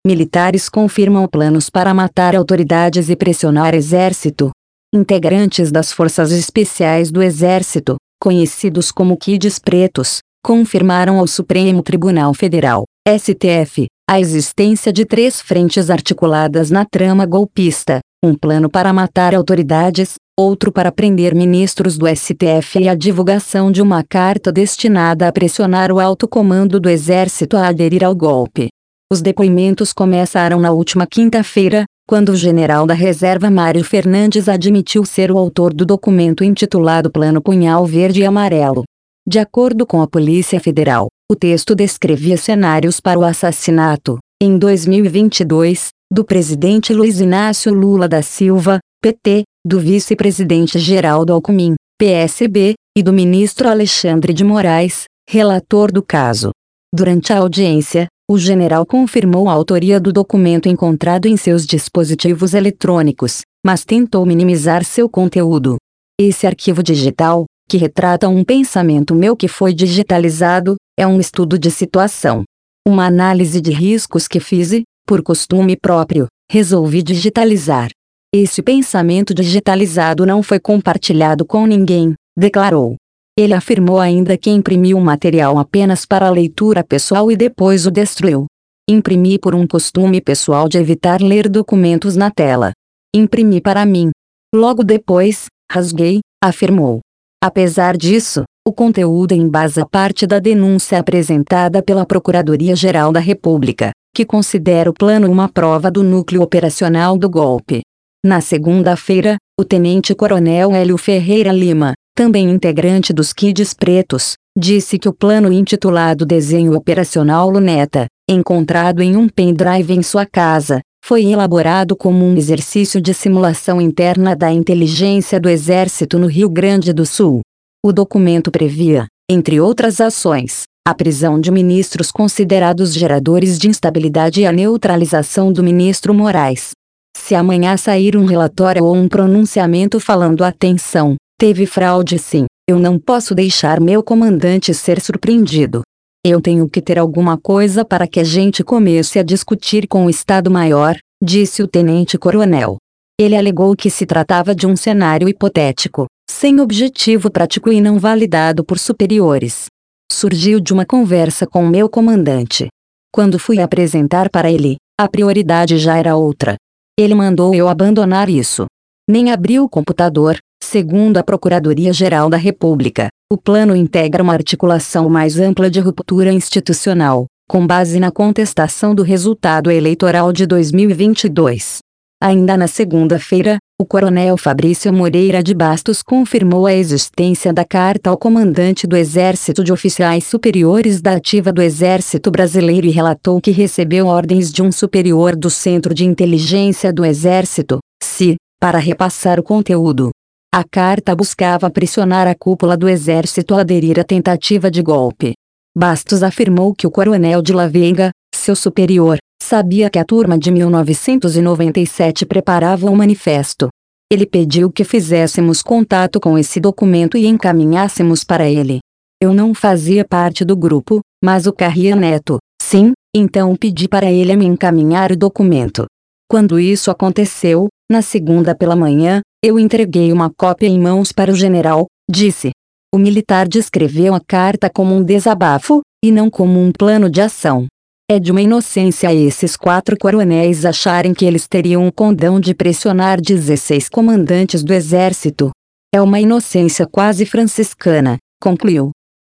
Militares confirmam planos para matar autoridades e pressionar exército. Integrantes das Forças Especiais do Exército, conhecidos como Kids Pretos, confirmaram ao Supremo Tribunal Federal, STF, a existência de 3 frentes articuladas na trama golpista: um plano para matar autoridades, outro para prender ministros do STF e a divulgação de uma carta destinada a pressionar o alto comando do Exército a aderir ao golpe. Os depoimentos começaram na última quinta-feira, quando o general da reserva Mário Fernandes admitiu ser o autor do documento intitulado Plano Punhal Verde e Amarelo. De acordo com a Polícia Federal, o texto descrevia cenários para o assassinato, em 2022, do presidente Luiz Inácio Lula da Silva, PT, do vice-presidente Geraldo Alckmin, PSB, e do ministro Alexandre de Moraes, relator do caso. Durante a audiência, o general confirmou a autoria do documento encontrado em seus dispositivos eletrônicos, mas tentou minimizar seu conteúdo. Esse arquivo digital, que retrata um pensamento meu que foi digitalizado, é um estudo de situação. Uma análise de riscos que fiz e, por costume próprio, resolvi digitalizar. Esse pensamento digitalizado não foi compartilhado com ninguém, declarou. Ele afirmou ainda que imprimiu o material apenas para leitura pessoal e depois o destruiu. Imprimi por um costume pessoal de evitar ler documentos na tela. Imprimi para mim. Logo depois, rasguei, afirmou. Apesar disso, o conteúdo embasa parte da denúncia apresentada pela Procuradoria-Geral da República, que considera o plano uma prova do núcleo operacional do golpe. Na segunda-feira, o tenente-coronel Hélio Ferreira Lima, também integrante dos Kids Pretos, disse que o plano intitulado Desenho Operacional Luneta, encontrado em um pendrive em sua casa, foi elaborado como um exercício de simulação interna da inteligência do Exército no Rio Grande do Sul. O documento previa, entre outras ações, a prisão de ministros considerados geradores de instabilidade e a neutralização do ministro Moraes. Se amanhã sair um relatório ou um pronunciamento falando atenção, teve fraude sim, eu não posso deixar meu comandante ser surpreendido. Eu tenho que ter alguma coisa para que a gente comece a discutir com o Estado-Maior, disse o tenente-coronel. Ele alegou que se tratava de um cenário hipotético, sem objetivo prático e não validado por superiores. Surgiu de uma conversa com meu comandante. Quando fui apresentar para ele, a prioridade já era outra. Ele mandou eu abandonar isso. Nem abri o computador. Segundo a Procuradoria-Geral da República, o plano integra uma articulação mais ampla de ruptura institucional, com base na contestação do resultado eleitoral de 2022. Ainda na segunda-feira, o coronel Fabrício Moreira de Bastos confirmou a existência da carta ao comandante do Exército de oficiais superiores da ativa do Exército Brasileiro e relatou que recebeu ordens de um superior do Centro de Inteligência do Exército, CI, para repassar o conteúdo. A carta buscava pressionar a cúpula do Exército a aderir à tentativa de golpe. Bastos afirmou que o coronel de la Veiga, seu superior, sabia que a turma de 1997 preparava um manifesto. Ele pediu que fizéssemos contato com esse documento e encaminhássemos para ele. Eu não fazia parte do grupo, mas o Carria Neto, sim, então pedi para ele me encaminhar o documento. Quando isso aconteceu, na segunda pela manhã, eu entreguei uma cópia em mãos para o general, disse. O militar descreveu a carta como um desabafo, e não como um plano de ação. É de uma inocência esses 4 coronéis acharem que eles teriam o condão de pressionar 16 comandantes do exército. É uma inocência quase franciscana, concluiu.